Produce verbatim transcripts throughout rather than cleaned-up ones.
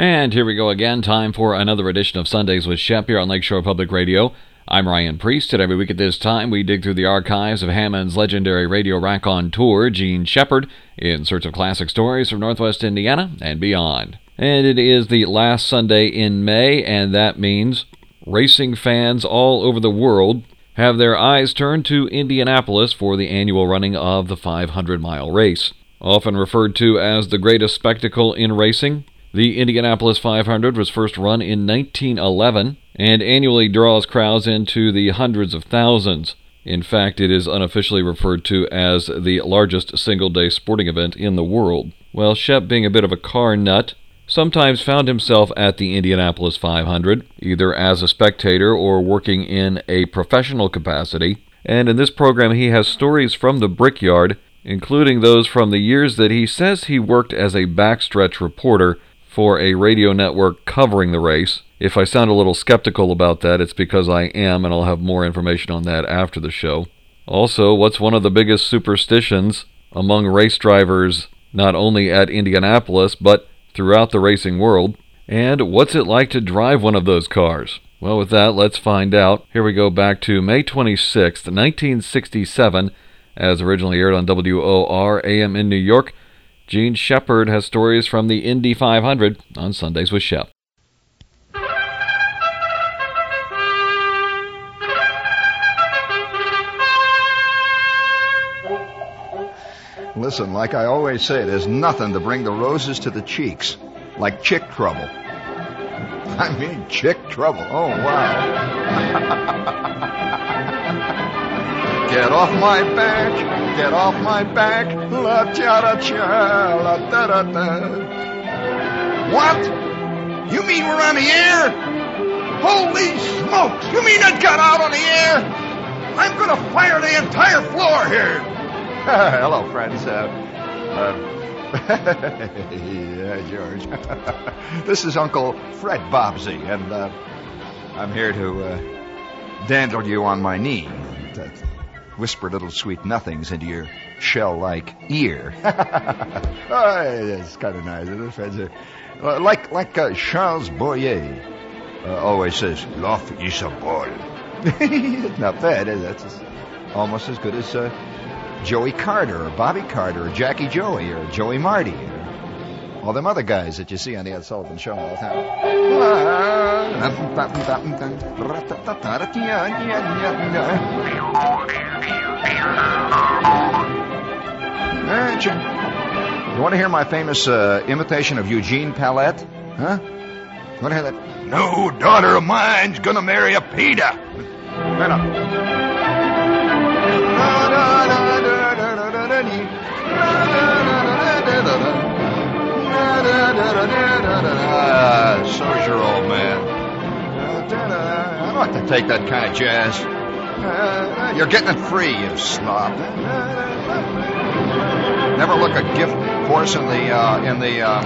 And here we go again. Time for another edition of Sundays with Shep here on Lakeshore Public Radio. I'm Ryan Priest, and every week at this time we dig through the archives of Hammond's legendary Radio Rack-On Tour, Gene Shepard, in search of classic stories from Northwest Indiana and beyond. And it is the last Sunday in May, and that means racing fans all over the world have their eyes turned to Indianapolis for the annual running of the five hundred mile race. Often referred to as the greatest spectacle in racing, the Indianapolis five hundred was first run in nineteen eleven and annually draws crowds into the hundreds of thousands. In fact, it is unofficially referred to as the largest single-day sporting event in the world. Well, Shep, being a bit of a car nut, sometimes found himself at the Indianapolis five hundred, either as a spectator or working in a professional capacity. And in this program, he has stories from the Brickyard, including those from the years that he says he worked as a backstretch reporter for a radio network covering the race. If I sound a little skeptical about that, it's because I am, and I'll have more information on that after the show. Also, what's one of the biggest superstitions among race drivers, not only at Indianapolis, but throughout the racing world? And what's it like to drive one of those cars? Well, with that, let's find out. Here we go back to May twenty-sixth, nineteen sixty-seven, as originally aired on W O R A M in New York. Gene Shepard has stories from the Indy five hundred on Sundays with Shep. Listen, like I always say, there's nothing to bring the roses to the cheeks like chick trouble. I mean, chick trouble. Oh, wow. Get off my back, get off my back, la cha da cha, la da da da. What? You mean we're on the air? Holy smokes! You mean it got out on the air? I'm going to fire the entire floor here. Hello, friends. Uh, uh, yeah, George. This is Uncle Fred Bobbsey, and uh, I'm here to uh, dandle you on my knee. To whisper little sweet nothings into your shell-like ear. Oh, it's kind of nice, isn't it, friends? Uh, like like uh, Charles Boyer uh, always says, "Love is a ball." Not bad, is it? It's almost as good as uh, Joey Carter or Bobby Carter or Jackie Joey or Joey Marty or all them other guys that you see on the Ed Sullivan Show all the time. You want to hear my famous uh, imitation of Eugene Palette? Huh? You want to hear that? No daughter of mine's gonna marry a Peter. Right on. Ah, so's your old man. I don't have to take that kind of jazz. Uh, you're getting it free, you slob. Never look a gift horse in the uh, in the. Uh,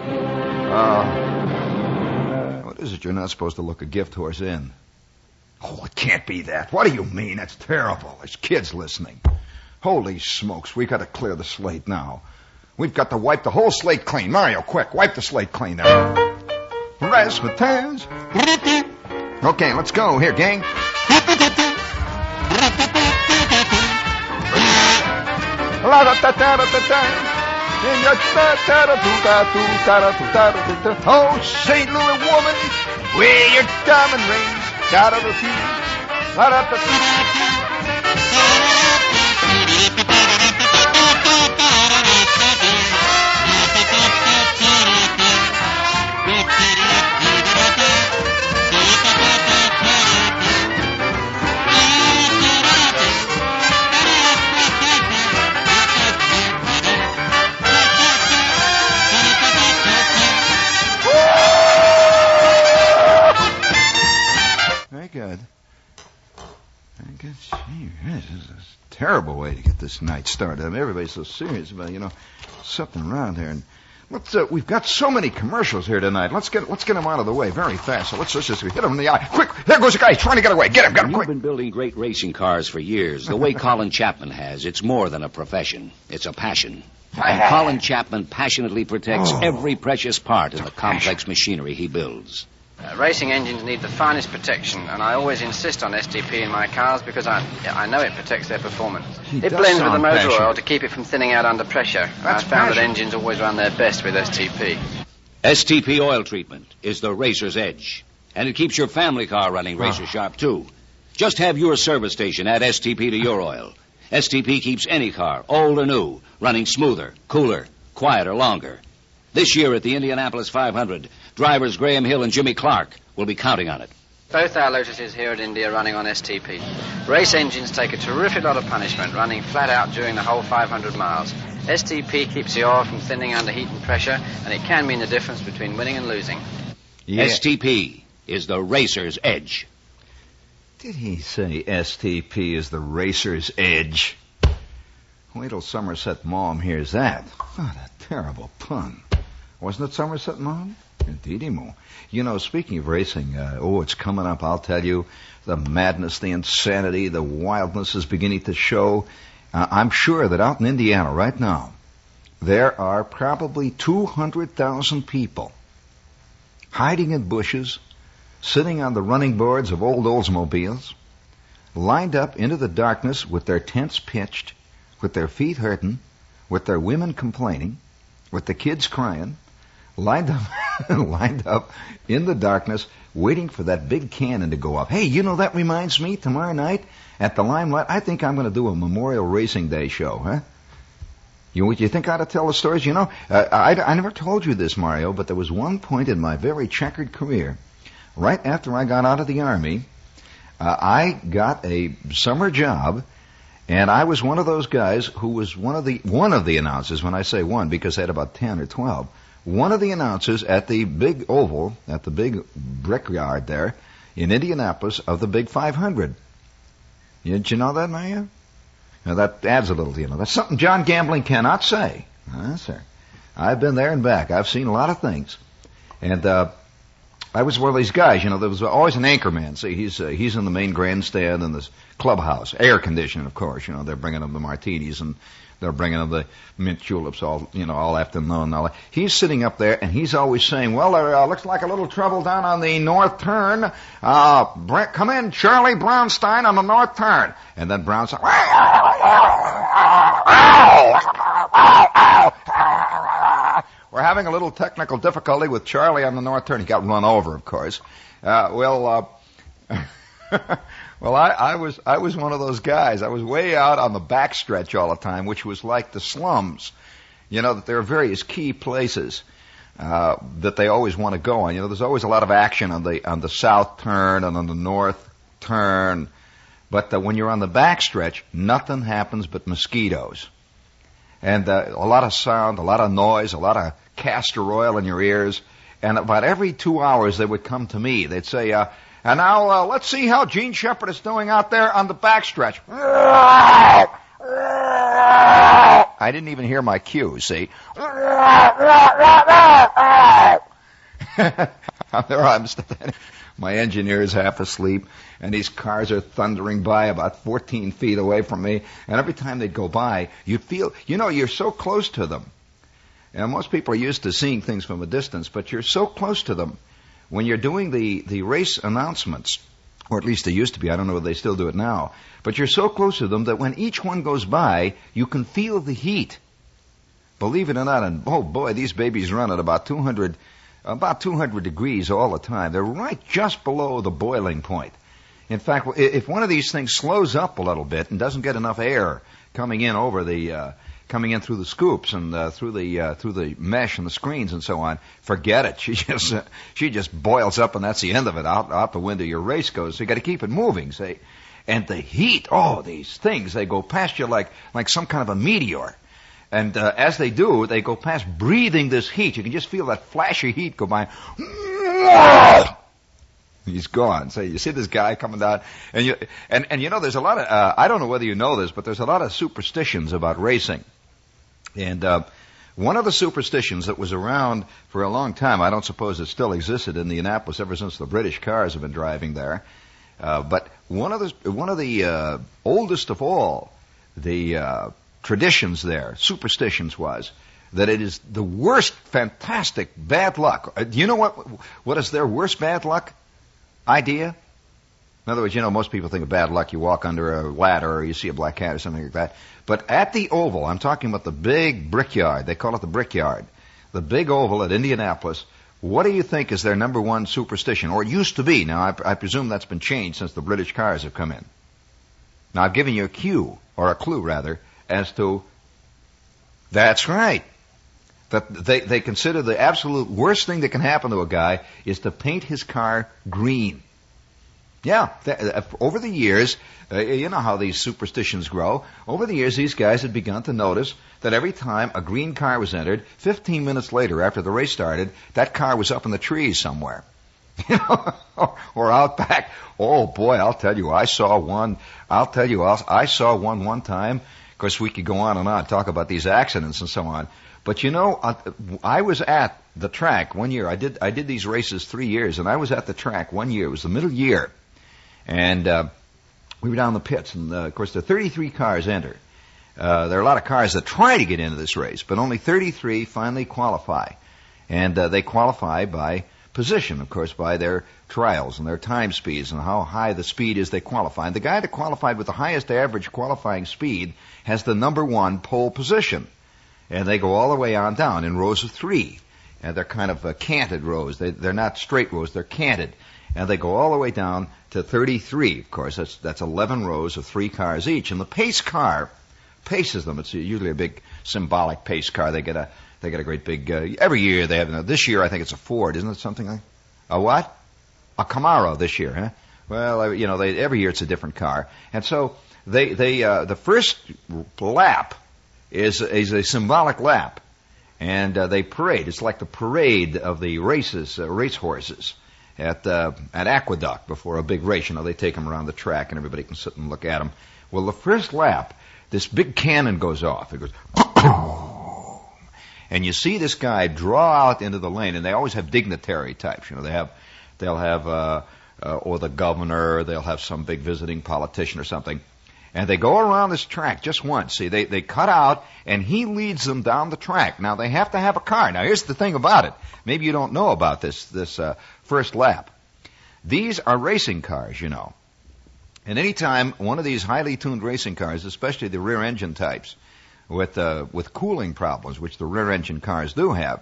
uh, what is it? You're not supposed to look a gift horse in. Oh, it can't be that. What do you mean? That's terrible. There's kids listening. Holy smokes, we got to clear the slate now. We've got to wipe the whole slate clean. Mario, quick, wipe the slate clean there. Razzmatazz. Okay, let's go. Here, gang. Oh, Saint Louis woman, wear your diamond rings. Gotta refuse. Good. Very good. Gee, this is a terrible way to get this night started. I mean, everybody's so serious about, you know, something around here. And Let's, uh, we've got so many commercials here tonight. Let's get let's get them out of the way very fast. So let's, let's just hit him in the eye. Quick! There goes the guy. He's trying to get away. Get him, get him, You've quick. been building great racing cars for years. The way Colin Chapman has, it's more than a profession. It's a passion. And Colin Chapman passionately protects Oh. every precious part in the complex machinery he builds. Uh, racing engines need the finest protection, and I always insist on S T P in my cars because I I know it protects their performance. He It does blends with the sound motor passionate. oil to keep it from thinning out under pressure. That's I found that passion. engines always run their best with S T P. S T P oil treatment is the racer's edge. And it keeps your family car running razor sharp, too. Just have your service station add S T P to your oil. S T P keeps any car, old or new, running smoother, cooler, quieter, longer. This year at the Indianapolis five hundred, drivers Graham Hill and Jimmy Clark will be counting on it. Both our Lotuses here at Indy are running on S T P. Race engines take a terrific lot of punishment running flat out during the whole five hundred miles. S T P keeps the oil from thinning under heat and pressure, and it can mean the difference between winning and losing. Yeah. S T P is the racer's edge. Did he say S T P is the racer's edge? Wait till Somerset Mom hears that. What a terrible pun. Wasn't it Somerset Mom? Indeedy mo. You know, speaking of racing, uh, oh, it's coming up, I'll tell you. The madness, the insanity, the wildness is beginning to show. Uh, I'm sure that out in Indiana right now, there are probably two hundred thousand people hiding in bushes, sitting on the running boards of old Oldsmobiles, lined up into the darkness with their tents pitched, with their feet hurting, with their women complaining, with the kids crying, lined up, lined up in the darkness, waiting for that big cannon to go off. Hey, you know, that reminds me, tomorrow night at the Limelight, I think I'm going to do a Memorial Racing Day show, huh? You, you think I ought to tell the stories? You know, uh, I, I never told you this, Mario, but there was one point in my very checkered career, right after I got out of the Army, uh, I got a summer job, and I was one of those guys who was one of the one of the announcers. When I say one, because I had about ten or twelve, one of the announcers at the big oval, at the big brickyard there in Indianapolis of the Big five hundred. Did you know that, Mario? Now that adds a little, you know. That's something John Gambling cannot say. Ah, sir. I've been there and back. I've seen a lot of things, and uh, I was one of these guys. You know, there was always an anchorman. See, he's uh, he's in the main grandstand in this clubhouse, air conditioning, of course. You know, they're bringing him the martinis and they're bringing him the mint juleps all, you know, all afternoon. And all that. He's sitting up there and he's always saying, "Well, there uh, looks like a little trouble down on the north turn. Uh, Brent, come in, Charlie Brownstein on the north turn." And then Brownstein, we're having a little technical difficulty with Charlie on the north turn. He got run over, of course. Uh, well, uh, well, I, I was I was one of those guys. I was way out on the backstretch all the time, which was like the slums. You know, that there are various key places uh, that they always want to go on. You know, there's always a lot of action on the on the south turn and on the north turn. But uh, when you're on the backstretch, nothing happens but mosquitoes. And uh, a lot of sound, a lot of noise, a lot of castor oil in your ears. And about every two hours, they would come to me. They'd say, uh, and now uh, let's see how Gene Shepard is doing out there on the backstretch. I didn't even hear my cue, see? There I'm standing. My engineer is half asleep, and these cars are thundering by about fourteen feet away from me. And every time they'd go by, you'd feel, you know, you're so close to them. And most people are used to seeing things from a distance, but you're so close to them. When you're doing the, the race announcements, or at least they used to be, I don't know if they still do it now, but you're so close to them that when each one goes by, you can feel the heat. Believe it or not, and oh boy, these babies run at about two hundred About two hundred degrees all the time. They're right just below the boiling point. In fact, if one of these things slows up a little bit and doesn't get enough air coming in over the, uh, coming in through the scoops and uh, through the uh, through the mesh and the screens and so on, forget it. She just uh, she just boils up, and that's the end of it. Out out the window your race goes. So you got to keep it moving, see. And the heat, oh, these things, they go past you like like some kind of a meteor. And uh, as they do, they go past breathing this heat. You can just feel that flash of heat go by. He's gone. So you see this guy coming down, and you and, and you know there's a lot of uh, I don't know whether you know this, but there's a lot of superstitions about racing. And uh, One of the superstitions that was around for a long time, I don't suppose it still existed in Indianapolis ever since the British cars have been driving there, uh, but one of the one of the uh, oldest of all the uh, traditions there, superstitions, was that it is the worst, fantastic bad luck. Uh, do you know what what is their worst bad luck idea? In other words, you know, most people think of bad luck, you walk under a ladder or you see a black cat or something like that. But at the Oval, I'm talking about the big Brickyard, they call it the Brickyard, the big Oval at Indianapolis, what do you think is their number one superstition? Or it used to be. Now, I, I presume that's been changed since the British cars have come in. Now, I've given you a cue, or a clue rather, as to, that's right. That they, they consider the absolute worst thing that can happen to a guy is to paint his car green. Yeah, th- over the years, uh, you know how these superstitions grow. Over the years, these guys had begun to notice that every time a green car was entered, fifteen minutes later, after the race started, that car was up in the trees somewhere. You know, or out back. Oh boy, I'll tell you, I saw one. I'll tell you, I'll, I saw one one time. Of course, we could go on and on, talk about these accidents and so on. But you know, I, I was at the track one year. I did I did these races three years, and I was at the track one year. It was the middle year. And uh, we were down in the pits, and uh, of course, the thirty-three cars enter. Uh, there are a lot of cars that try to get into this race, but only thirty-three finally qualify. And uh, they qualify by position, of course, by their trials and their time speeds and how high the speed is they qualify. And the guy that qualified with the highest average qualifying speed has the number one pole position. And they go all the way on down in rows of three. And they're kind of uh, canted rows. They, they're not straight rows, they're canted. And they go all the way down to thirty-three, of course. That's that's eleven rows of three cars each. And the pace car paces them. It's usually a big symbolic pace car. They get a they get a great big, uh, every year they have, uh, this year I think it's a Ford, isn't it something like, a what? A Camaro this year, huh? Well, uh, you know, they, every year it's a different car. And so they, they, uh, the first lap is, is a symbolic lap. And uh, they parade. It's like the parade of the races, uh, race horses. At uh, at Aqueduct before a big race. You know, they take them around the track and everybody can sit and look at them. Well, the first lap, this big cannon goes off. It goes, and you see this guy draw out into the lane, and they always have dignitary types. You know, they have, they'll have, uh, uh, or the governor, they'll have some big visiting politician or something. And they go around this track just once. See, they, they cut out, and he leads them down the track. Now, they have to have a car. Now, here's the thing about it. Maybe you don't know about this, this, uh, first lap. These are racing cars, you know. And any time one of these highly tuned racing cars, especially the rear engine types, with, uh, with cooling problems, which the rear engine cars do have,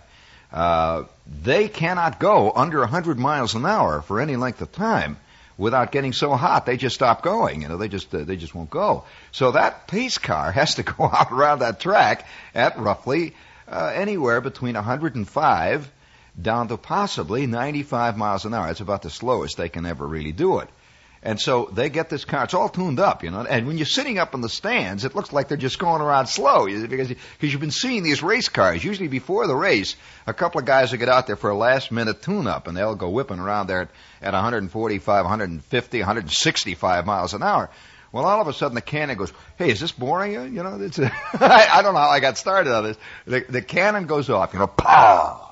uh, they cannot go under one hundred miles an hour for any length of time without getting so hot they just stop going. You know, they just uh, they just won't go. So that pace car has to go out around that track at roughly uh, anywhere between one hundred five down to possibly ninety-five miles an hour. It's about the slowest they can ever really do it. And so they get this car. It's all tuned up, you know. And when you're sitting up in the stands, it looks like they're just going around slow because because you've been seeing these race cars. Usually before the race, a couple of guys will get out there for a last-minute tune-up, and they'll go whipping around there at, at one forty-five, one fifty, one sixty-five miles an hour. Well, all of a sudden the cannon goes, hey, is this boring? You know, it's a, I, I don't know how I got started on this. The, the cannon goes off, you know, pow!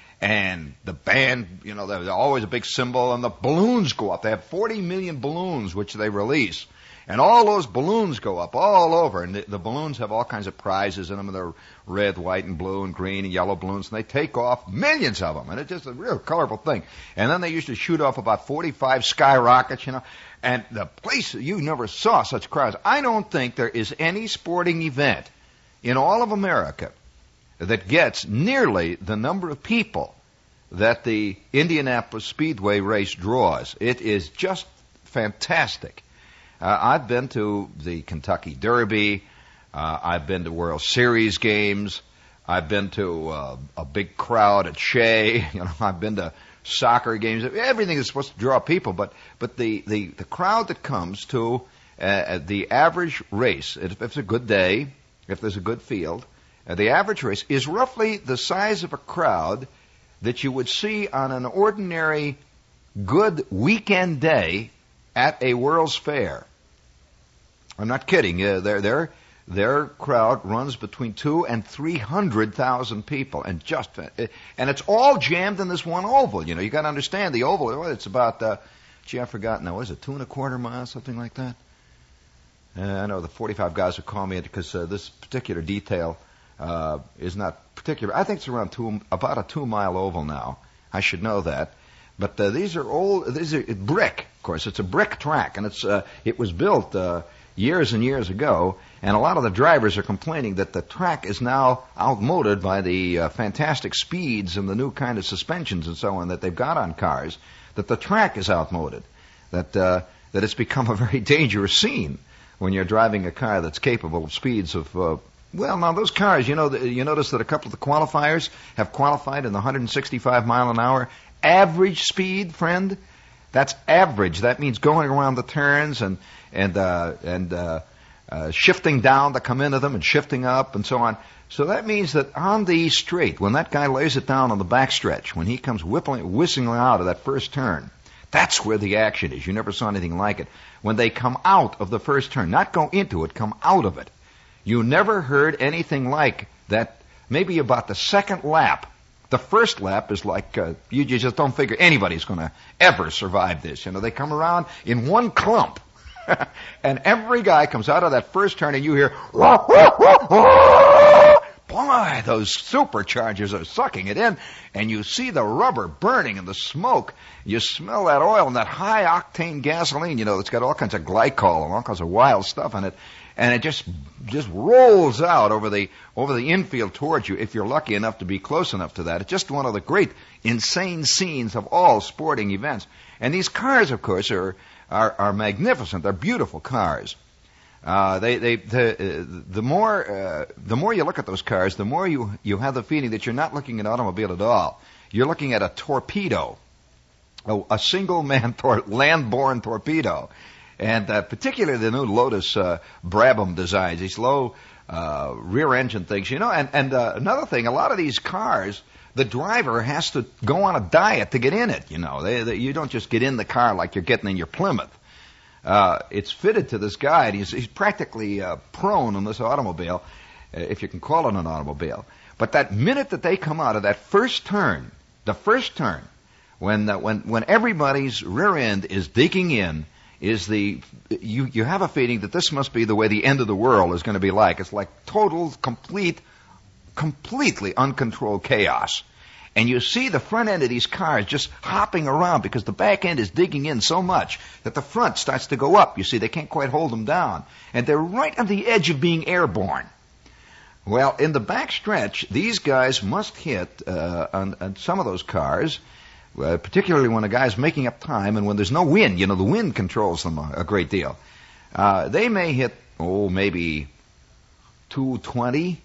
And the band, you know, there's always a big cymbal, and the balloons go up. They have forty million balloons, which they release. And all those balloons go up all over. And the, the balloons have all kinds of prizes in them. And they're red, white, and blue, and green, and yellow balloons. And they take off millions of them. And it's just a real colorful thing. And then they used to shoot off about forty-five skyrockets, you know. And the place, you never saw such crowds. I don't think there is any sporting event in all of America that gets nearly the number of people that the Indianapolis Speedway race draws. It is just fantastic. Uh, I've been to the Kentucky Derby. Uh, I've been to World Series games. I've been to uh, a big crowd at Shea. You know, I've been to soccer games. Everything is supposed to draw people, but but the the, the crowd that comes to uh, the average race, if it's a good day, if there's a good field, Uh, the average race is roughly the size of a crowd that you would see on an ordinary good weekend day at a World's Fair. I'm not kidding. Uh, they're, they're, their crowd runs between two and three hundred thousand people, and just and it's all jammed in this one oval. You know, you got to understand the oval. It's about, uh, gee, I forgot now. Was it two and a quarter miles, something like that? Uh, I know the forty-five guys will call me because uh, this particular detail uh, is not particular. I think it's around two, about a two-mile oval now. I should know that. But uh, these are old. These are brick, of course. It's a brick track, and it's uh, it was built uh, years and years ago. And a lot of the drivers are complaining that the track is now outmoded by the uh, fantastic speeds and the new kind of suspensions and so on that they've got on cars. That the track is outmoded. That uh, that it's become a very dangerous scene when you're driving a car that's capable of speeds of. Uh, well, now those cars, you know, the, you notice that a couple of the qualifiers have qualified in the one hundred sixty-five mile an hour average speed, friend. That's average. That means going around the turns and and uh, and uh, uh, shifting down to come into them and shifting up and so on. So that means that on the straight, when that guy lays it down on the backstretch, when he comes whippling, whistling out of that first turn, that's where the action is. You never saw anything like it. When they come out of the first turn, not go into it, come out of it. You never heard anything like that. Maybe about the second lap. The first lap is like, uh, you, you just don't figure anybody's going to ever survive this. You know, they come around in one clump. And every guy comes out of that first turn and you hear, wah, wah, wah, wah. Boy, those superchargers are sucking it in. And you see the rubber burning and the smoke. You smell that oil and that high-octane gasoline, you know, it's got all kinds of glycol and all kinds of wild stuff in it. And it just just rolls out over the over the infield towards you if you're lucky enough to be close enough to that. It's just one of the great insane scenes of all sporting events. And these cars, of course, are are, are magnificent. They're beautiful cars. Uh, they they the uh, the more uh, the more you look at those cars, the more you you have the feeling that you're not looking at an automobile at all. You're looking at a torpedo, a, a single man tor- land-borne torpedo. And uh, particularly the new Lotus uh, Brabham designs, these low uh, rear-engine things, you know. And, and uh, another thing, a lot of these cars, the driver has to go on a diet to get in it, you know. They, they, you don't just get in the car like you're getting in your Plymouth. Uh, it's fitted to this guy, and he's, he's practically uh, prone on this automobile, uh, if you can call it an automobile. But that minute that they come out of that first turn, the first turn, when uh, when when everybody's rear end is digging in, is the you you have a feeling that this must be the way the end of the world is going to be like. It's like total, complete, completely uncontrolled chaos. And you see the front end of these cars just hopping around because the back end is digging in so much that the front starts to go up. You see, they can't quite hold them down. And they're right on the edge of being airborne. Well, in the back stretch, these guys must hit uh, on, on some of those cars, Uh, particularly when a guy's making up time and when there's no wind. You know, the wind controls them a, a great deal. Uh, they may hit, oh, maybe two twenty,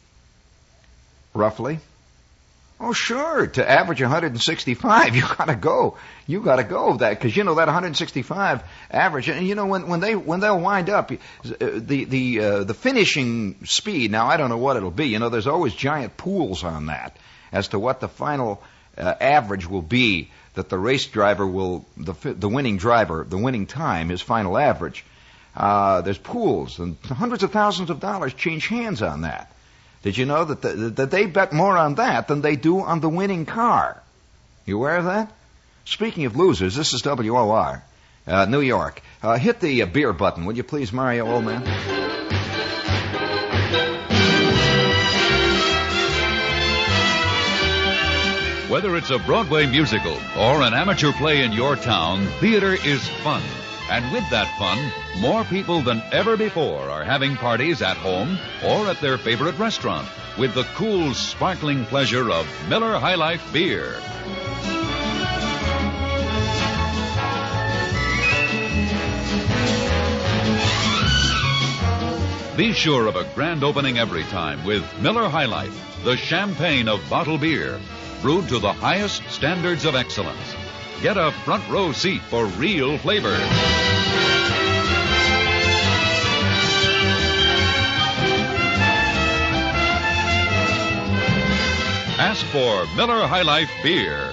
roughly. Oh, sure, to average one hundred sixty-five, you gotta go. You gotta go that, because you know that one hundred sixty-five average, and you know when when they when they'll wind up, the the uh, the finishing speed. Now I don't know what it'll be. You know, there's always giant pools on that as to what the final uh, average will be that the race driver will the the winning driver the winning time, his final average. Uh, there's pools and hundreds of thousands of dollars change hands on that. Did you know that, the, that they bet more on that than they do on the winning car? You aware of that? Speaking of losers, this is W O R, uh, New York. Uh, hit the uh, beer button, would you please, Mario, old man? Whether it's a Broadway musical or an amateur play in your town, theater is fun. And with that fun, more people than ever before are having parties at home or at their favorite restaurant with the cool, sparkling pleasure of Miller High Life beer. Be sure of a grand opening every time with Miller High Life, the champagne of bottled beer, brewed to the highest standards of excellence. Get a front row seat for real flavor. Ask for Miller High Life beer.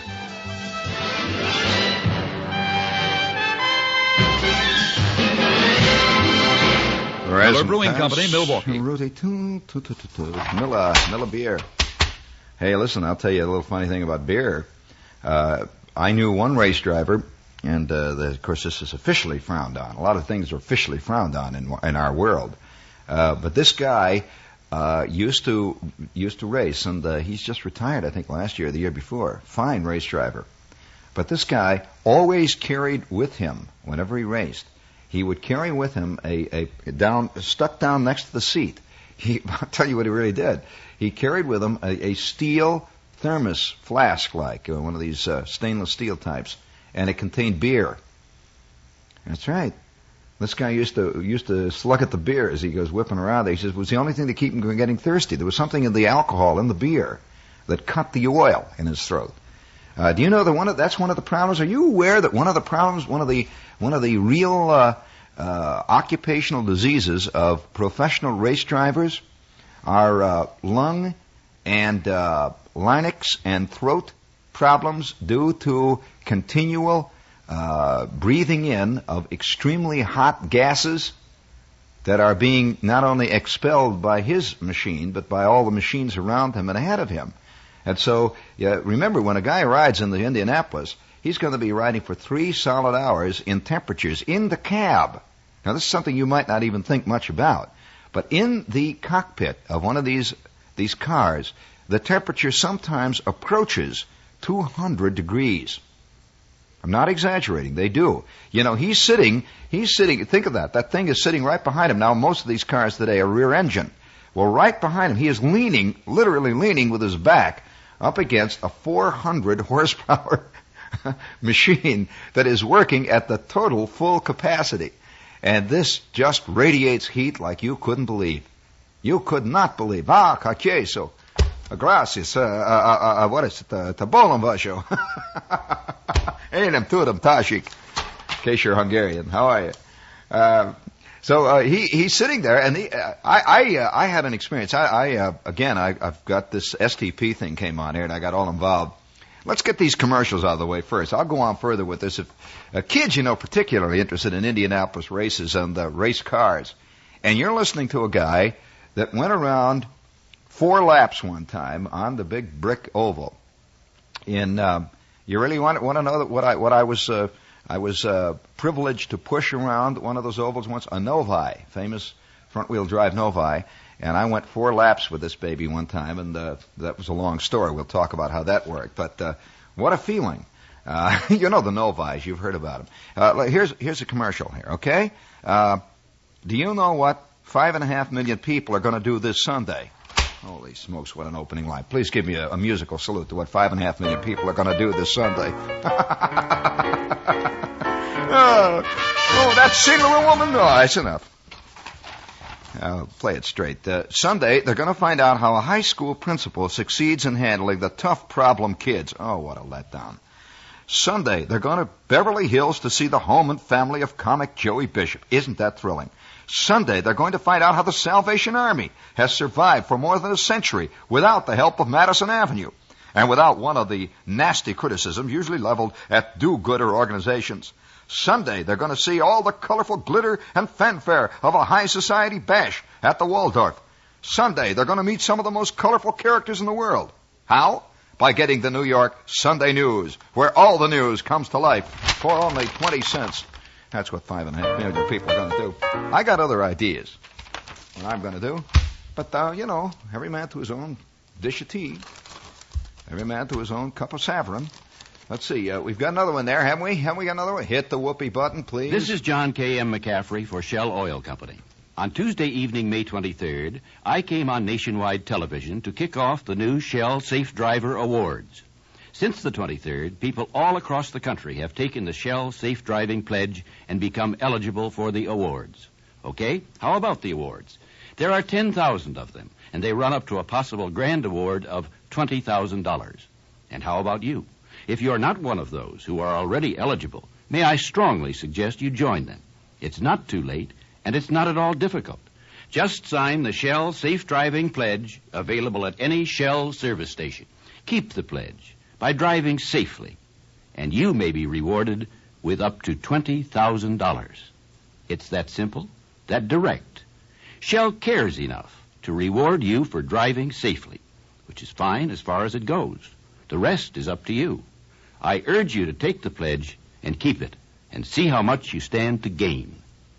Miller Brewing Company, Milwaukee. Rudy, toot, toot, toot, toot, toot. Miller, Miller beer. Hey, listen, I'll tell you a little funny thing about beer. Uh, I knew one race driver, and uh, the, of course this is officially frowned on. A lot of things are officially frowned on in, in our world. Uh, but this guy uh, used to used to race, and uh, he's just retired, I think, last year or the year before. Fine race driver. But this guy always carried with him, whenever he raced, he would carry with him a, a down stuck down next to the seat. He, I'll tell you what he really did. He carried with him a, a steel thermos flask, like uh, one of these uh, stainless steel types, and it contained beer. That's right. This guy used to used to slug at the beer as he goes whipping around there. He says it was the only thing to keep him from getting thirsty. There was something in the alcohol in the beer that cut the oil in his throat. Uh, do you know that one of that's one of the problems? Are you aware that one of the problems, one of the one of the real uh, uh, occupational diseases of professional race drivers are uh, lung and uh, larynx and throat problems due to continual uh, breathing in of extremely hot gases that are being not only expelled by his machine, but by all the machines around him and ahead of him. And so, yeah, remember, when a guy rides in the Indianapolis, he's going to be riding for three solid hours in temperatures in the cab. Now, this is something you might not even think much about. But in the cockpit of one of these these cars, the temperature sometimes approaches two hundred degrees. I'm not exaggerating. They do. You know, he's sitting, he's sitting, think of that. That thing is sitting right behind him. Now, most of these cars today are rear engine. Well, right behind him, he is leaning, literally leaning with his back up against a four hundred horsepower machine that is working at the total full capacity. And this just radiates heat like you couldn't believe. You could not believe. Ah, cacheso. Gracias. Uh, uh, uh, what is it? Uh, Tabolam vasho. Einem tudum tashik. In case you're Hungarian. How are you? Uh, so uh, he he's sitting there, and he, uh, I I, uh, I had an experience. I, I uh, again I, I've got this S T P thing came on here, and I got all involved. Let's get these commercials out of the way first. I'll go on further with this. If uh, kids, you know, particularly interested in Indianapolis races and uh, race cars, and you're listening to a guy that went around four laps one time on the big brick oval. In uh, you really want want to know that what I what I was uh, I was uh, privileged to push around one of those ovals once, a Novi, famous front wheel drive Novi. And I went four laps with this baby one time, and uh, that was a long story. We'll talk about how that worked. But uh, what a feeling. Uh, you know the Novis. You've heard about them. Uh, here's, here's a commercial here, okay? Uh, do you know what five and a half million people are going to do this Sunday? Holy smokes, what an opening line. Please give me a, a musical salute to what five and a half million people are going to do this Sunday. oh, oh, that singular woman? No, that's enough. I'll play it straight. Uh, Sunday, they're going to find out how a high school principal succeeds in handling the tough problem kids. Oh, what a letdown. Sunday, they're going to Beverly Hills to see the home and family of comic Joey Bishop. Isn't that thrilling? Sunday, they're going to find out how the Salvation Army has survived for more than a century without the help of Madison Avenue and without one of the nasty criticisms usually leveled at do-gooder organizations. Sunday, they're going to see all the colorful glitter and fanfare of a high society bash at the Waldorf. Sunday, they're going to meet some of the most colorful characters in the world. How? By getting the New York Sunday News, where all the news comes to life for only twenty cents. That's what five and a half million people are going to do. I got other ideas what I'm going to do. But, uh, you know, every man to his own dish of tea. Every man to his own cup of saffron. Let's see, uh, we've got another one there, haven't we? Haven't we got another one? Hit the whoopee button, please. This is John K M. McCaffrey for Shell Oil Company. On Tuesday evening, May twenty-third, I came on nationwide television to kick off the new Shell Safe Driver Awards. Since the twenty-third, people all across the country have taken the Shell Safe Driving Pledge and become eligible for the awards. Okay, how about the awards? There are ten thousand of them, and they run up to a possible grand award of twenty thousand dollars. And how about you? If you're not one of those who are already eligible, may I strongly suggest you join them. It's not too late, and it's not at all difficult. Just sign the Shell Safe Driving Pledge, available at any Shell service station. Keep the pledge by driving safely, and you may be rewarded with up to twenty thousand dollars. It's that simple, that direct. Shell cares enough to reward you for driving safely, which is fine as far as it goes. The rest is up to you. I urge you to take the pledge and keep it, and see how much you stand to gain.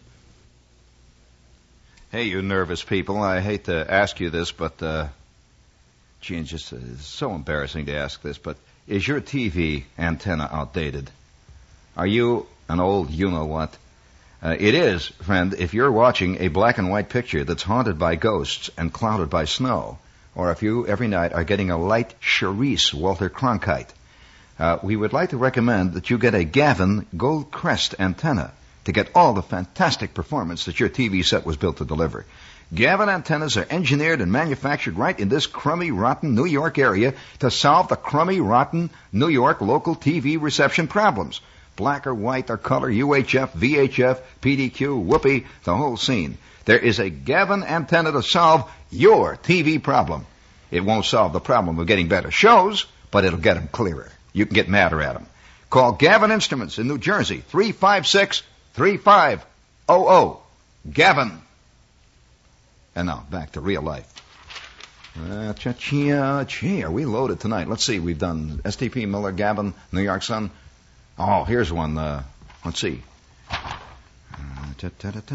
Hey, you nervous people, I hate to ask you this, but, uh, gee, it's just uh, it's so embarrassing to ask this, but is your T V antenna outdated? Are you an old you-know-what? Uh, it is, friend, if you're watching a black and white picture that's haunted by ghosts and clouded by snow, or if you every night are getting a light Charisse Walter Cronkite, uh, we would like to recommend that you get a Gavin Gold Crest antenna to get all the fantastic performance that your T V set was built to deliver. Gavin antennas are engineered and manufactured right in this crummy, rotten New York area to solve the crummy, rotten New York local T V reception problems. Black or white or color, U H F, V H F, P D Q, whoopee, the whole scene. There is a Gavin antenna to solve your T V problem. It won't solve the problem of getting better shows, but it'll get them clearer. You can get madder at them. Call Gavin Instruments in New Jersey, three five six, three five zero zero. Gavin. And now, back to real life. Uh, cha-chia, gee, are we loaded tonight? Let's see, we've done S T P, Miller, Gavin, New York Sun. Oh, here's one. Uh, let's see. Uh,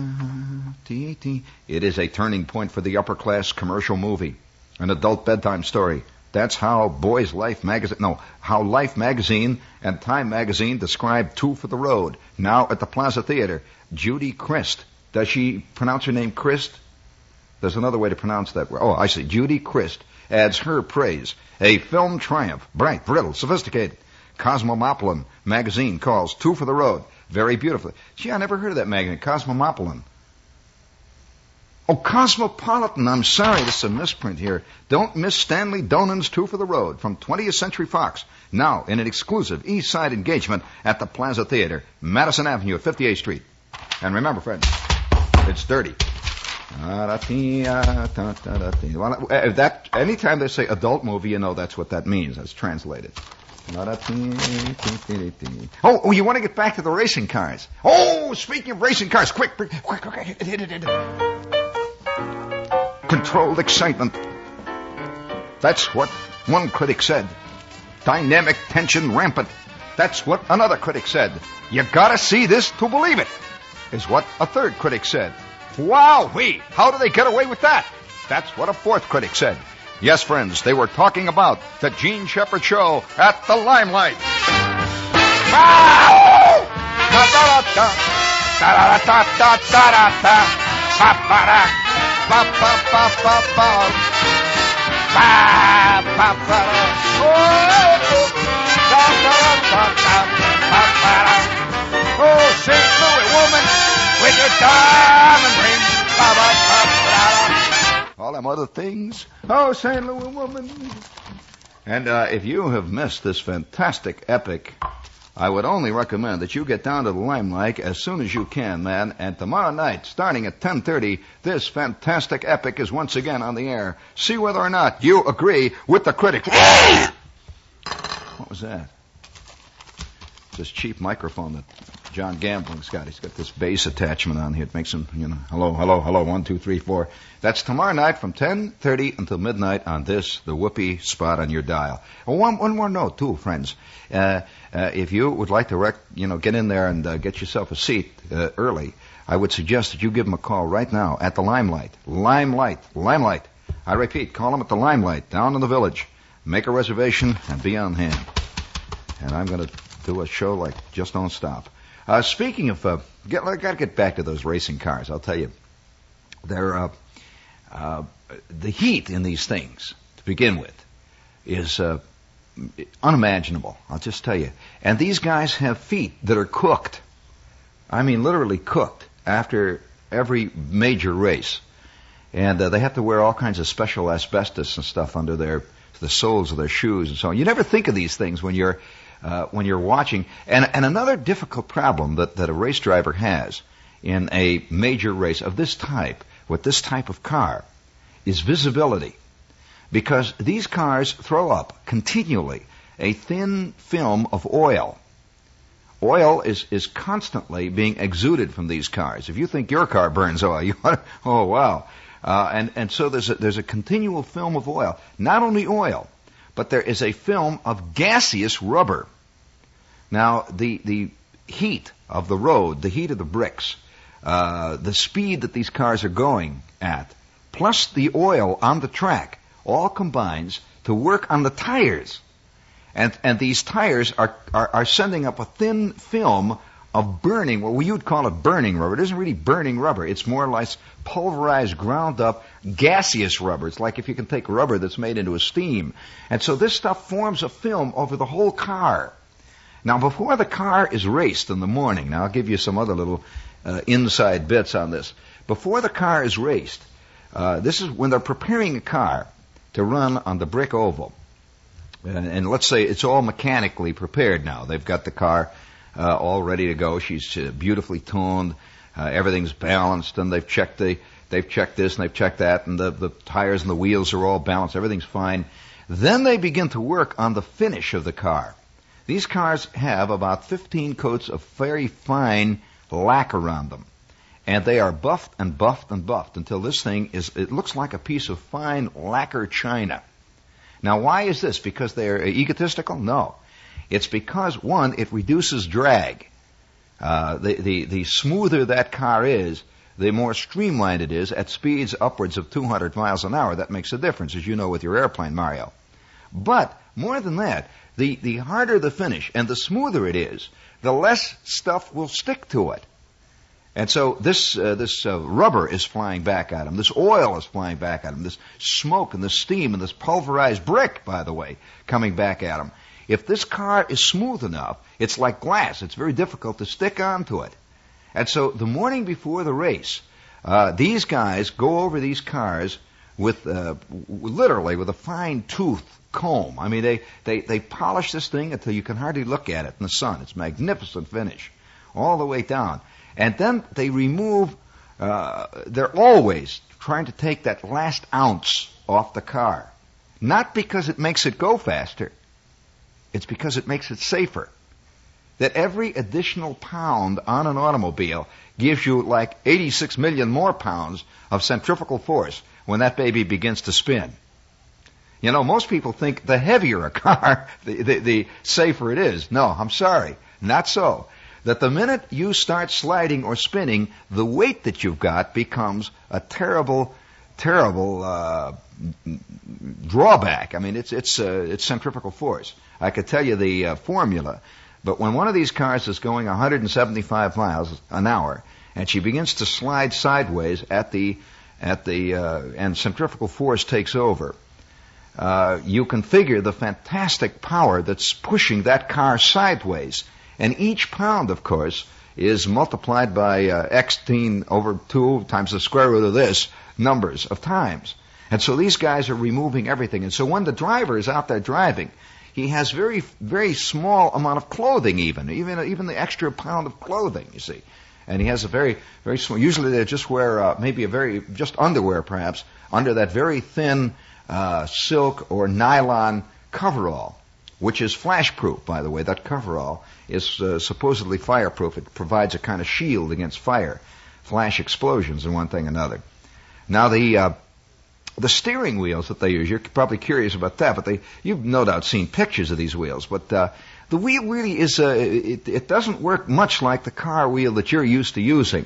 it is a turning point for the upper-class commercial movie, an adult bedtime story. That's how Boys Life magazine, no, how Life magazine and Time magazine describe Two for the Road. Now at the Plaza Theater, Judy Christ. Does she pronounce her name Christ? There's another way to pronounce that word. Oh, I see. Judy Christ adds her praise. A film triumph, bright, brittle, sophisticated. Cosmopolitan magazine calls Two for the Road very beautifully. Gee, I never heard of that magazine, Cosmopolitan. Oh, Cosmopolitan. I'm sorry, this is a misprint here. Don't miss Stanley Donen's Two for the Road from twentieth Century Fox. Now in an exclusive East Side engagement at the Plaza Theater, Madison Avenue at fifty-eighth Street. And remember, friends, it's dirty. If that, anytime they say adult movie, you know that's what that means. That's translated. Oh, oh, you want to get back to the racing cars? Oh, speaking of racing cars, quick, quick, quick, quick, hit it, hit it, hit it. Controlled excitement. That's what one critic said. Dynamic tension rampant. That's what another critic said. You gotta see this to believe it, is what a third critic said. Wow-wee, how do they get away with that? That's what a fourth critic said. Yes, friends, they were talking about the Gene Shepard Show at the Limelight. Oh, Saint Louis woman, with your diamond ring. All them other things. Oh, Saint Louis woman. And uh, if you have missed this fantastic epic, I would only recommend that you get down to the Limelight as soon as you can, man. And tomorrow night, starting at ten thirty, this fantastic epic is once again on the air. See whether or not you agree with the critic. What was that? This cheap microphone that John Gambling's got. He's got this bass attachment on here. It makes him, you know, hello, hello, hello, one, two, three, four. That's tomorrow night from ten thirty until midnight on this, the whoopee spot on your dial. Oh, one, one more note, too, friends. Uh, uh, if you would like to, rec- you know, get in there and uh, get yourself a seat uh, early, I would suggest that you give them a call right now at the Limelight. Limelight. Limelight. I repeat, call them at the Limelight down in the village. Make a reservation and be on hand. And I'm going to do a show like Just Don't Stop. Uh, speaking of, uh, get, I got to get back to those racing cars. I'll tell you, they're uh, uh, the heat in these things to begin with is uh, unimaginable. I'll just tell you. And these guys have feet that are cooked. I mean, literally cooked after every major race, and uh, they have to wear all kinds of special asbestos and stuff under their the soles of their shoes and so on. You never think of these things when you're Uh, when you're watching. And, and another difficult problem that, that a race driver has in a major race of this type, with this type of car, is visibility. Because these cars throw up continually a thin film of oil oil is, is constantly being exuded from these cars. If you think your car burns oil, you want to, oh, wow. Uh, and, and so there's a, there's a continual film of oil. Not only oil, but there is a film of gaseous rubber. Now, the, the heat of the road, the heat of the bricks, uh, the speed that these cars are going at, plus the oil on the track, all combines to work on the tires. And, and these tires are, are, are sending up a thin film of burning, well, you'd call it burning rubber. It isn't really burning rubber. It's more or less pulverized, ground up, gaseous rubber. It's like if you can take rubber that's made into a steam. And so this stuff forms a film over the whole car. Now, before the car is raced in the morning, now I'll give you some other little uh, inside bits on this. Before the car is raced, uh, this is when they're preparing a car to run on the brick oval. And, and let's say it's all mechanically prepared now. They've got the car uh, all ready to go. She's uh, beautifully tuned. Uh, everything's balanced, and they've checked the they've checked this and they've checked that, and the, the tires and the wheels are all balanced. Everything's fine. Then they begin to work on the finish of the car. These cars have about fifteen coats of very fine lacquer on them, and they are buffed and buffed and buffed until this thing is, it looks like a piece of fine lacquer china. Now, why is this? Because they're egotistical? No. It's because, one, it reduces drag. Uh, the, the, the smoother that car is, the more streamlined it is at speeds upwards of two hundred miles an hour. That makes a difference, as you know, with your airplane, Mario. But, more than that, the, the harder the finish and the smoother it is, the less stuff will stick to it. And so this uh, this uh, rubber is flying back at them. This oil is flying back at them. This smoke and this steam and this pulverized brick, by the way, coming back at them. If this car is smooth enough, it's like glass. It's very difficult to stick onto it. And so the morning before the race, uh, these guys go over these cars with uh, literally with a fine tooth comb. I mean, they, they, they polish this thing until you can hardly look at it in the sun. It's a magnificent finish all the way down. And then they remove, uh, they're always trying to take that last ounce off the car. Not because it makes it go faster. It's because it makes it safer. That every additional pound on an automobile gives you like eighty-six million more pounds of centrifugal force when that baby begins to spin. You know, most people think the heavier a car, the, the, the safer it is. No, I'm sorry. Not so. That the minute you start sliding or spinning, the weight that you've got becomes a terrible, terrible uh, drawback. I mean, it's it's uh, it's centrifugal force. I could tell you the uh, formula, but when one of these cars is going one hundred seventy-five miles an hour and she begins to slide sideways at the at the uh, and centrifugal force takes over, uh, you can figure the fantastic power that's pushing that car sideways. And each pound, of course, is multiplied by uh, x over two times the square root of this numbers of times. And so these guys are removing everything. And so when the driver is out there driving, he has very, very small amount of clothing even, even, even the extra pound of clothing, you see. And he has a very, very small, usually they just wear uh, maybe a very, just underwear perhaps, under that very thin uh, silk or nylon coverall, which is flash-proof, by the way. That coverall is uh, supposedly fireproof. It provides a kind of shield against fire, flash explosions, and one thing or another. Now, the uh, the steering wheels that they use, you're probably curious about that, but they you've no doubt seen pictures of these wheels. But uh, the wheel really is, uh, it, it doesn't work much like the car wheel that you're used to using.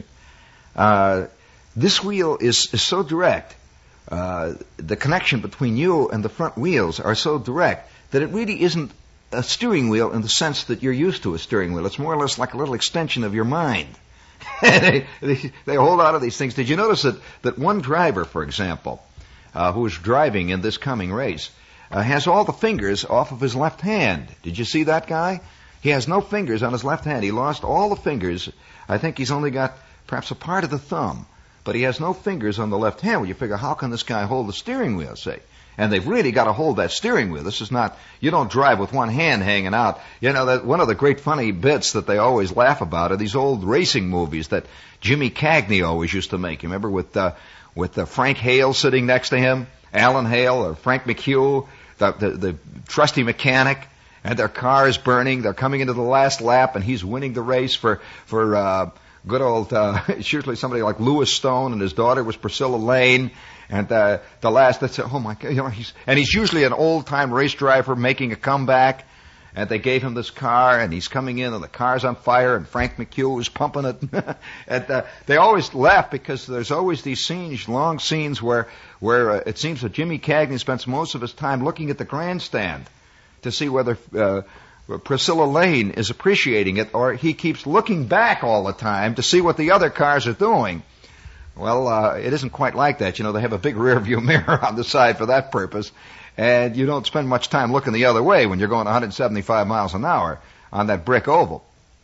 Uh, this wheel is, is so direct. Uh, the connection between you and the front wheels are so direct that it really isn't a steering wheel in the sense that you're used to a steering wheel. It's more or less like a little extension of your mind. they, they, they hold out of these things. Did you notice that, that one driver, for example, uh, who is driving in this coming race, uh, has all the fingers off of his left hand? Did you see that guy? He has no fingers on his left hand. He lost all the fingers. I think he's only got perhaps a part of the thumb, but he has no fingers on the left hand. Well, you figure, how can this guy hold the steering wheel, say? And they've really got to hold that steering wheel. This is not, you don't drive with one hand hanging out. You know, that one of the great funny bits that they always laugh about are these old racing movies that Jimmy Cagney always used to make. You remember with uh, with uh, Frank Hale sitting next to him, Alan Hale or Frank McHugh, the, the, the trusty mechanic, and their car is burning. They're coming into the last lap, and he's winning the race for for uh, good old. Uh, it's usually somebody like Lewis Stone, and his daughter was Priscilla Lane. And uh, the last, that's oh my God, you know, he's and he's usually an old-time race driver making a comeback. And they gave him this car, and he's coming in, and the car's on fire, and Frank McHugh is pumping it. and uh, they always laugh because there's always these scenes, long scenes, where where uh, it seems that Jimmy Cagney spends most of his time looking at the grandstand to see whether uh, Priscilla Lane is appreciating it, or he keeps looking back all the time to see what the other cars are doing. Well, uh, it isn't quite like that. You know, they have a big rear-view mirror on the side for that purpose. And you don't spend much time looking the other way when you're going one hundred seventy-five miles an hour on that brick oval.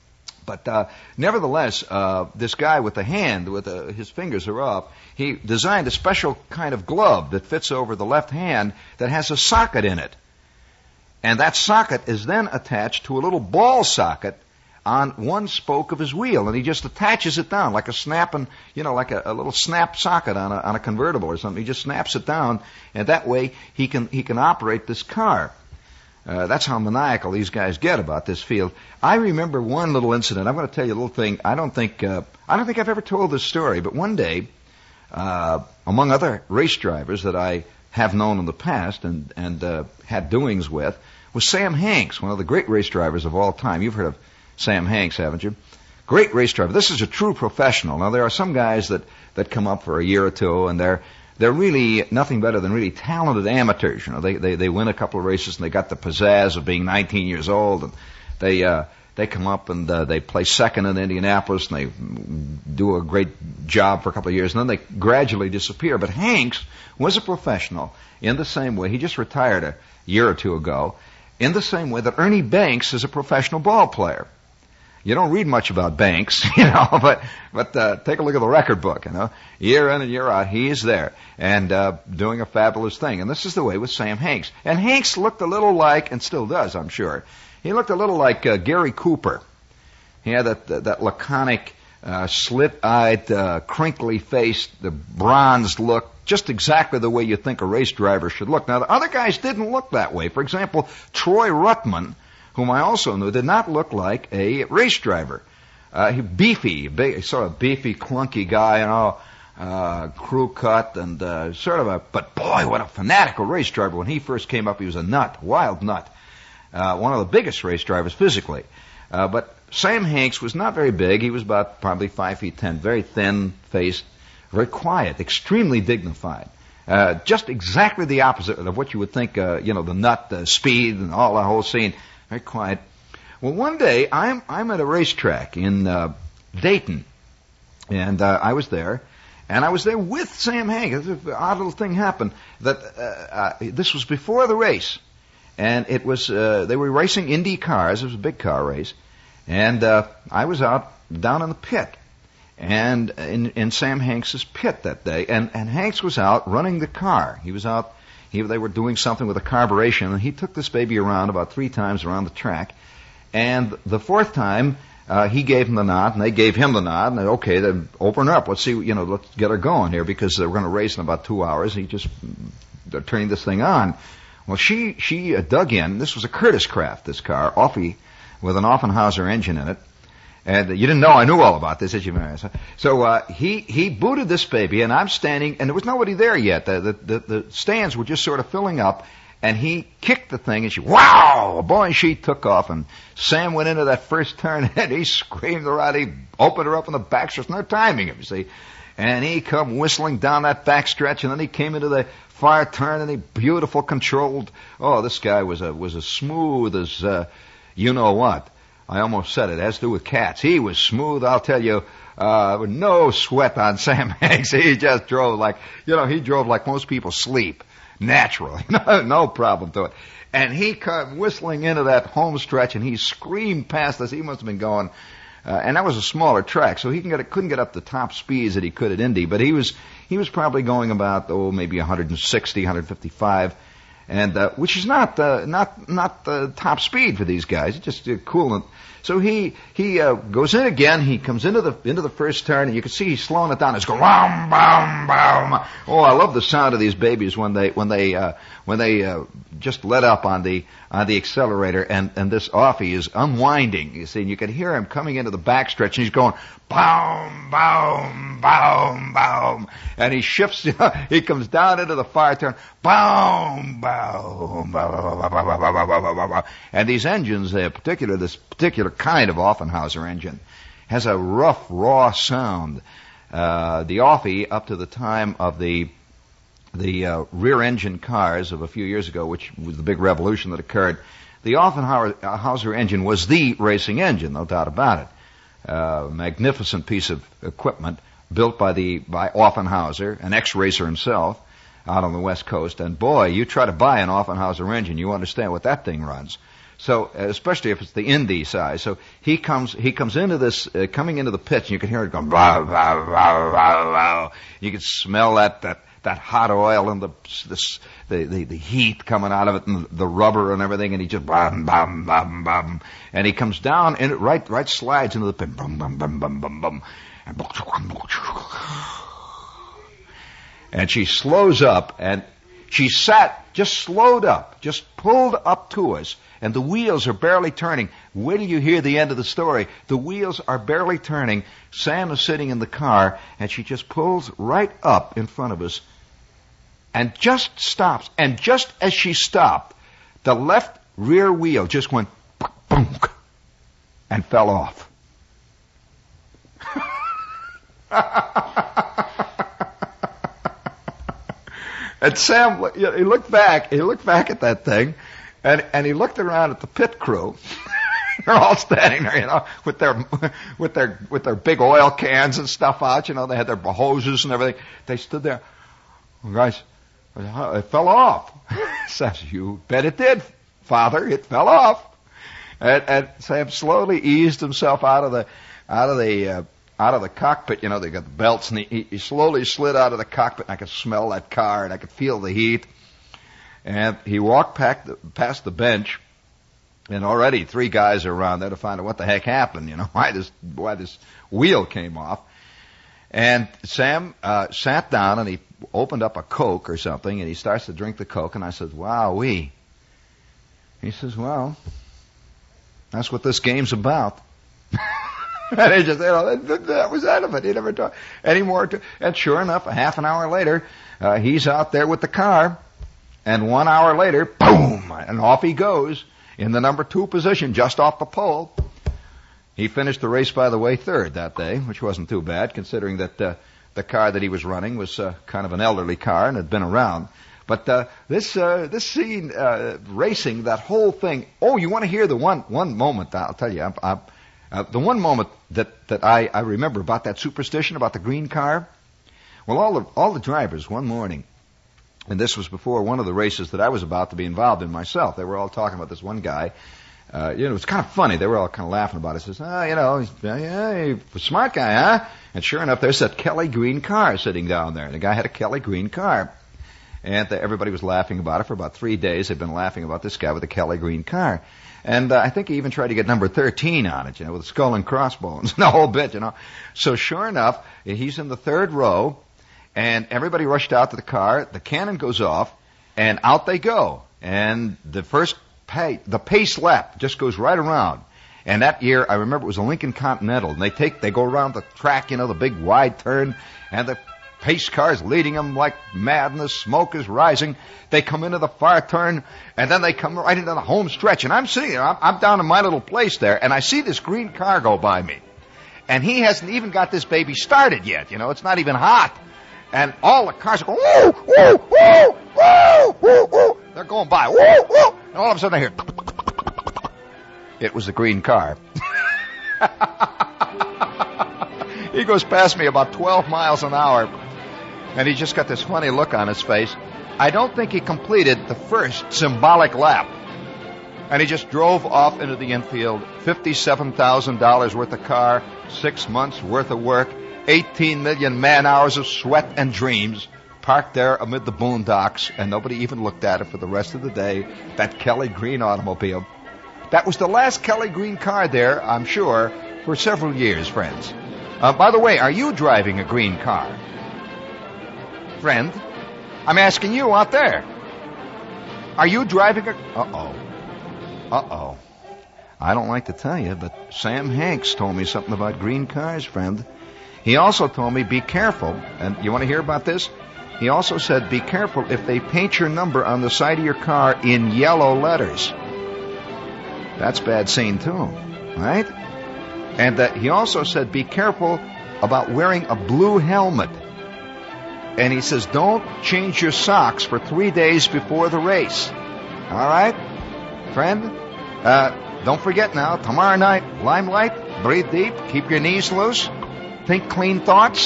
But uh, nevertheless, uh, this guy with the hand, with uh, his fingers are up, he designed a special kind of glove that fits over the left hand that has a socket in it. And that socket is then attached to a little ball socket on one spoke of his wheel, and he just attaches it down like a snapping, you know, like a, a little snap socket on a, on a convertible or something. He just snaps it down, and that way he can he can operate this car. Uh, that's how maniacal these guys get about this field. I remember one little incident. I'm going to tell you a little thing. I don't think uh, I don't think I've ever told this story, but one day, uh, among other race drivers that I have known in the past and and uh, had doings with, was Sam Hanks, one of the great race drivers of all time. You've heard of Sam Hanks, haven't you? Great race driver. This is a true professional. Now, there are some guys that, that come up for a year or two, and they're they're really nothing better than really talented amateurs. You know, they they, they win a couple of races, and they got the pizzazz of being nineteen years old, and they uh, they come up and uh, they play second in Indianapolis, and they do a great job for a couple of years, and then they gradually disappear. But Hanks was a professional in the same way. He just retired a year or two ago, in the same way that Ernie Banks is a professional ball player. You don't read much about Banks, you know, but but uh, take a look at the record book, you know. Year in and year out, he is there and uh, doing a fabulous thing. And this is the way with Sam Hanks. And Hanks looked a little like, and still does, I'm sure, he looked a little like uh, Gary Cooper. He had that that, that laconic, uh, slit-eyed, uh, crinkly-faced, the bronzed look, just exactly the way you think a race driver should look. Now, the other guys didn't look that way. For example, Troy Ruttman, whom I also knew, did not look like a race driver. Uh, he beefy, big, sort of beefy, clunky guy, you know, uh, crew cut, and uh, sort of a, but boy, what a fanatical race driver. When he first came up, he was a nut, wild nut. Uh, one of the biggest race drivers physically. Uh, but Sam Hanks was not very big. He was about probably five feet ten, very thin-faced, very quiet, extremely dignified. Uh, just exactly the opposite of what you would think, uh, you know, the nut, the speed, and all the whole scene. Very quiet. Well, one day, I'm I'm at a racetrack in uh, Dayton, and uh, I was there, and I was there with Sam Hanks. An odd little thing happened. That uh, uh, this was before the race, and it was uh, they were racing Indy cars. It was a big car race, and uh, I was out down in the pit, and in, in Sam Hanks's pit that day, and and Hanks was out running the car. He was out. He, they were doing something with the carburation, and he took this baby around about three times around the track. And the fourth time, uh, he gave him the nod, and they gave him the nod. And they, okay, then open her up. Let's see, you know, let's get her going here, because they're going to race in about two hours. He just, they're turning this thing on. Well, she she uh, dug in. This was a Curtis Craft, this car, Offie, with an Offenhauser engine in it. And you didn't know I knew all about this, did you? So uh, he he booted this baby, and I'm standing, and there was nobody there yet. The, the the the stands were just sort of filling up, and he kicked the thing, and she, wow, boy, she took off, and Sam went into that first turn, and he screamed around. He opened her up in the back stretch, no timing him, you see, and he come whistling down that back stretch, and then he came into the far turn, and he beautiful controlled. Oh, this guy was a was as smooth as uh, you know what. I almost said it. It has to do with cats. He was smooth, I'll tell you. Uh, no sweat on Sam Hanks. He just drove like, you know, he drove like most people sleep. Natural. no, no problem to it. And he come whistling into that home stretch, and he screamed past us. He must have been going, uh, and that was a smaller track, so he can get, couldn't get up the top speeds that he could at Indy, but he was, he was probably going about, oh, maybe one sixty, one fifty-five. and uh, which is not uh, not not the top speed for these guys. It's just uh, cool. And so he he uh, goes in again. He comes into the into the first turn, and you can see he's slowing it down. It's going boom, boom, boom. Oh, I love the sound of these babies when they when they uh, when they uh, just let up on the on the accelerator, and and this Offie is unwinding. You see, and you can hear him coming into the backstretch, and he's going boom, boom, boom, boom, and he shifts. He comes down into the fire turn, boom, boom, boom, boom, boom. And these engines, in particular, this particular kind of Offenhauser engine, has a rough, raw sound. Uh, the Offie, up to the time of the the uh, rear-engine cars of a few years ago, which was the big revolution that occurred, the Offenhauser engine was the racing engine, no doubt about it. Uh, magnificent piece of equipment built by the by Offenhauser, an ex-racer himself, out on the West Coast. And boy, you try to buy an Offenhauser engine, you understand what that thing runs. So, especially if it's the Indy size. So he comes he comes into this, uh, coming into the pits, and you can hear it going blah, blah, blah, blah, blah. You can smell that that that hot oil and the this, the, the the heat coming out of it, and the rubber and everything, and he just bum bum bum bum, and he comes down and it right right slides into the pit, bum bum bum bum bum bum, and, and she slows up, and she sat just slowed up, just pulled up to us, and the wheels are barely turning. Wait till you hear the end of the story. The wheels are barely turning. Sam is sitting in the car, and she just pulls right up in front of us and just stops. And just as she stopped, the left rear wheel just went boom and fell off. And Sam, he looked back, he looked back at that thing, and, and he looked around at the pit crew. They're all standing there, you know, with their, with their, with their big oil cans and stuff out, you know, they had their hoses and everything. They stood there. Well, guys, it fell off. Says, you bet it did, Father, it fell off. And, and Sam slowly eased himself out of the, out of the, uh, out of the cockpit. You know, they got the belts, and he, he slowly slid out of the cockpit, and I could smell that car, and I could feel the heat. And he walked past the, past the bench, and already three guys are around there to find out what the heck happened, you know, why this, why this wheel came off. And Sam, uh, sat down, and he opened up a Coke or something, and he starts to drink the Coke, and I said, wow-wee. He says, well, that's what this game's about. And he just, you know, that, that was out of it. He never talked anymore. To, and sure enough, a half an hour later, uh, he's out there with the car, and one hour later, boom, and off he goes in the number two position, just off the pole. He finished the race, by the way, third that day, which wasn't too bad, considering that uh, the car that he was running was uh, kind of an elderly car and had been around. But uh, this uh, this scene, uh, racing, that whole thing. Oh, you want to hear the one one moment? I'll tell you. I'm, I'm, uh, the one moment that that I, I remember about that superstition about the green car. Well, all the all the drivers one morning, and this was before one of the races that I was about to be involved in myself. They were all talking about this one guy. Uh, you know, it was kind of funny. They were all kind of laughing about it. Says, oh, you know, he's, yeah, he's a smart guy, huh? And sure enough, there's that Kelly green car sitting down there. The guy had a Kelly green car. And the, everybody was laughing about it for about three days. They've been laughing about this guy with a Kelly green car. And uh, I think he even tried to get number thirteen on it, you know, with skull and crossbones and the whole bit, you know. So sure enough, he's in the third row, and everybody rushed out to the car. The cannon goes off, and out they go. And the first pay, the pace lap just goes right around. And that year, I remember it was a Lincoln Continental, and they take, they go around the track, you know, the big wide turn, and the pace car's leading them like mad, and the smoke is rising. They come into the far turn, and then they come right into the home stretch. And I'm sitting there, I'm, I'm down in my little place there, and I see this green car go by me. And he hasn't even got this baby started yet, you know, it's not even hot. And all the cars are going, woo, woo, woo, woo, woo, woo. They're going by, woo, woo. And all of a sudden I hear, it was the green car. He goes past me about twelve miles an hour, and he just got this funny look on his face. I don't think he completed the first symbolic lap. And he just drove off into the infield, fifty-seven thousand dollars worth of car, six months worth of work, eighteen million man hours of sweat and dreams, parked there amid the boondocks, and nobody even looked at it for the rest of the day, that Kelly Green automobile. That was the last Kelly Green car there, I'm sure, for several years, friends. Uh, by the way, are you driving a green car? Friend, I'm asking you out there. Are you driving a... Uh-oh. Uh-oh. I don't like to tell you, but Sam Hanks told me something about green cars, friend. He also told me, be careful. And you want to hear about this? He also said, be careful if they paint your number on the side of your car in yellow letters. That's bad scene, too, right? And uh, he also said, be careful about wearing a blue helmet. And he says, don't change your socks for three days before the race. All right, friend? Uh, don't forget now, tomorrow night, Limelight, breathe deep, keep your knees loose, think clean thoughts.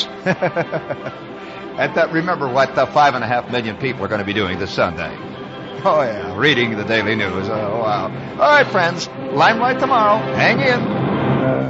And that, remember what the five and a half million people are going to be doing this Sunday. Oh, yeah, reading the Daily News. Oh, wow. All right, friends, Limelight tomorrow. Hang in.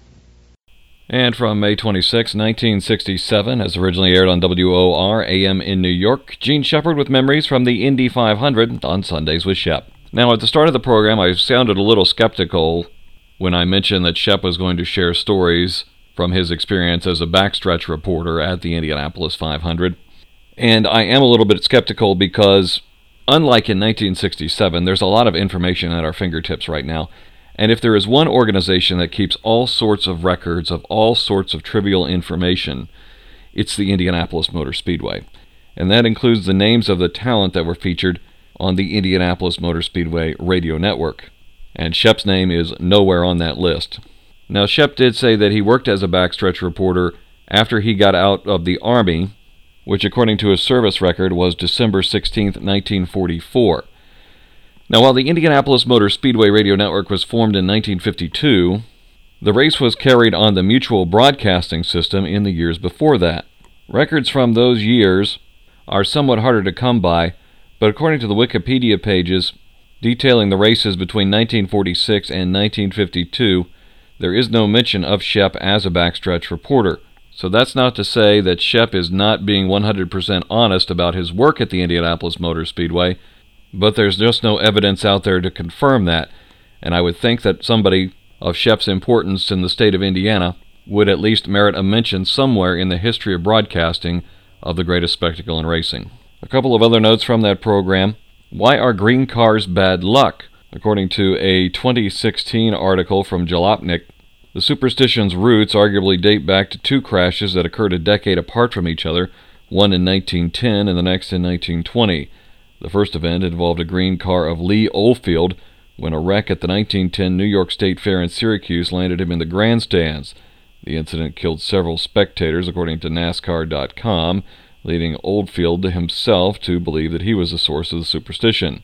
And from May twenty-sixth, nineteen sixty-seven, as originally aired on W O R A M in New York, Gene Shepard with memories from the Indy five hundred on Sundays with Shep. Now, at the start of the program, I sounded a little skeptical when I mentioned that Shep was going to share stories from his experience as a backstretch reporter at the Indianapolis five hundred. And I am a little bit skeptical because, unlike in nineteen sixty-seven, there's a lot of information at our fingertips right now. And if there is one organization that keeps all sorts of records of all sorts of trivial information, it's the Indianapolis Motor Speedway. And that includes the names of the talent that were featured on the Indianapolis Motor Speedway radio network. And Shep's name is nowhere on that list. Now, Shep did say that he worked as a backstretch reporter after he got out of the Army, which according to his service record was December sixteenth, nineteen forty-four. Now, while the Indianapolis Motor Speedway radio network was formed in nineteen fifty-two, the race was carried on the Mutual Broadcasting System in the years before that. Records from those years are somewhat harder to come by, but according to the Wikipedia pages detailing the races between nineteen forty-six and nineteen fifty-two, there is no mention of Shep as a backstretch reporter. So that's not to say that Shep is not being one hundred percent honest about his work at the Indianapolis Motor Speedway, but there's just no evidence out there to confirm that, and I would think that somebody of Shep's importance in the state of Indiana would at least merit a mention somewhere in the history of broadcasting of the greatest spectacle in racing. A couple of other notes from that program. Why are green cars bad luck? According to a twenty sixteen article from Jalopnik, the superstition's roots arguably date back to two crashes that occurred a decade apart from each other, one in nineteen ten and the next in nineteen twenty. The first event involved a green car of Lee Oldfield when a wreck at the nineteen ten New York State Fair in Syracuse landed him in the grandstands. The incident killed several spectators, according to NASCAR dot com, leading Oldfield himself to believe that he was the source of the superstition.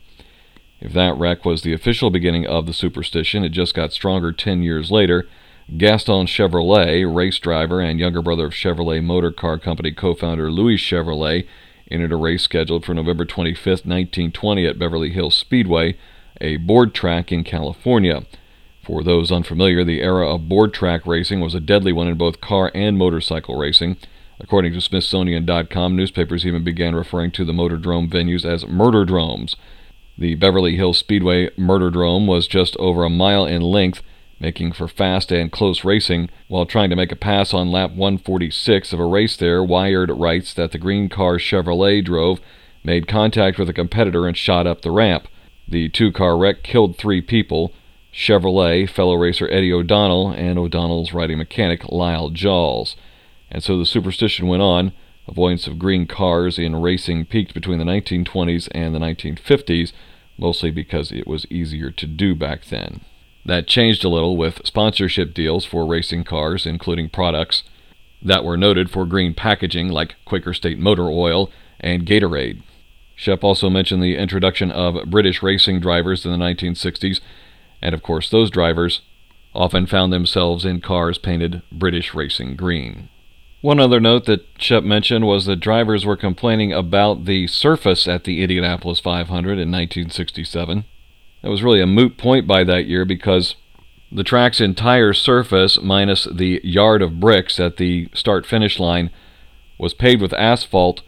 If that wreck was the official beginning of the superstition, it just got stronger ten years later. Gaston Chevrolet, race driver and younger brother of Chevrolet Motor Car Company co-founder Louis Chevrolet, entered a race scheduled for November twenty-fifth, nineteen twenty at Beverly Hills Speedway, a board track in California. For those unfamiliar, the era of board track racing was a deadly one in both car and motorcycle racing. According to Smithsonian dot com, newspapers even began referring to the motordrome venues as murderdromes. The Beverly Hills Speedway Murderdrome was just over a mile in length, making for fast and close racing. While trying to make a pass on lap one forty-six of a race there, Wired writes that the green car Chevrolet drove made contact with a competitor and shot up the ramp. The two-car wreck killed three people: Chevrolet, fellow racer Eddie O'Donnell, and O'Donnell's riding mechanic Lyle Jawls. And so the superstition went on. Avoidance of green cars in racing peaked between the nineteen twenties and the nineteen fifties, mostly because it was easier to do back then. That changed a little with sponsorship deals for racing cars, including products that were noted for green packaging like Quaker State Motor Oil and Gatorade. Shep also mentioned the introduction of British racing drivers in the nineteen sixties, and of course those drivers often found themselves in cars painted British racing green. One other note that Shep mentioned was that drivers were complaining about the surface at the Indianapolis five hundred in nineteen sixty-seven. That was really a moot point by that year because the track's entire surface, minus the yard of bricks at the start-finish line, was paved with asphalt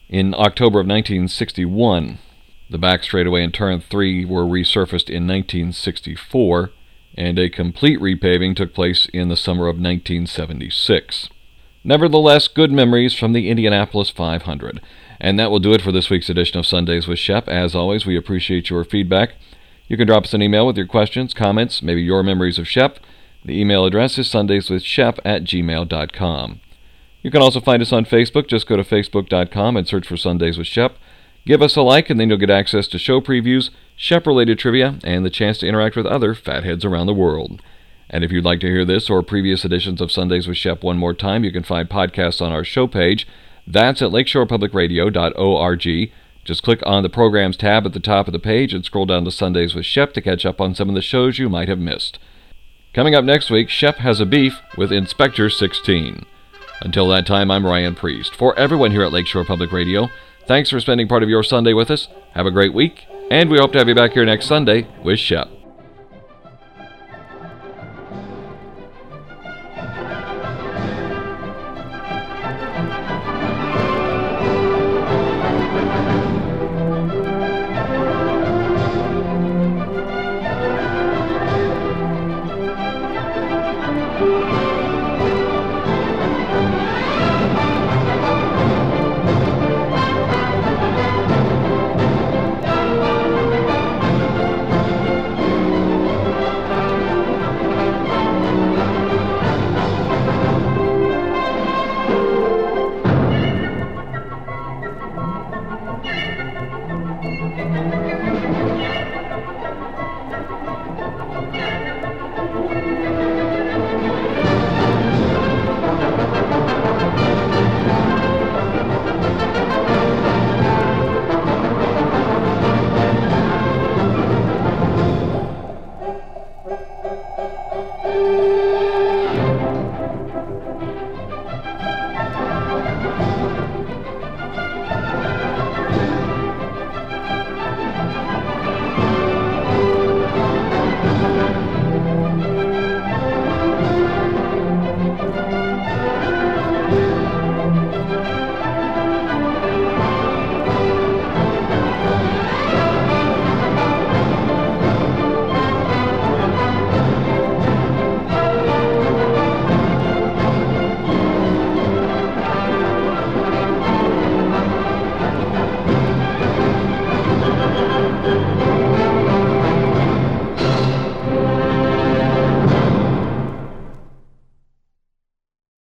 in October of nineteen sixty-one. The back straightaway and turn three were resurfaced in nineteen sixty-four, and a complete repaving took place in the summer of nineteen seventy-six. Nevertheless, good memories from the Indianapolis five hundred. And that will do it for this week's edition of Sundays with Shep. As always, we appreciate your feedback. You can drop us an email with your questions, comments, maybe your memories of Shep. The email address is sundayswithshep at gmail dot com. You can also find us on Facebook. Just go to facebook dot com and search for Sundays with Shep. Give us a like, and then you'll get access to show previews, Shep-related trivia, and the chance to interact with other fatheads around the world. And if you'd like to hear this or previous editions of Sundays with Shep one more time, you can find podcasts on our show page. That's at lakeshore public radio dot org. Just click on the Programs tab at the top of the page and scroll down to Sundays with Shep to catch up on some of the shows you might have missed. Coming up next week, Shep has a beef with Inspector sixteen. Until that time, I'm Ryan Priest. For everyone here at Lakeshore Public Radio, thanks for spending part of your Sunday with us. Have a great week, and we hope to have you back here next Sunday with Shep.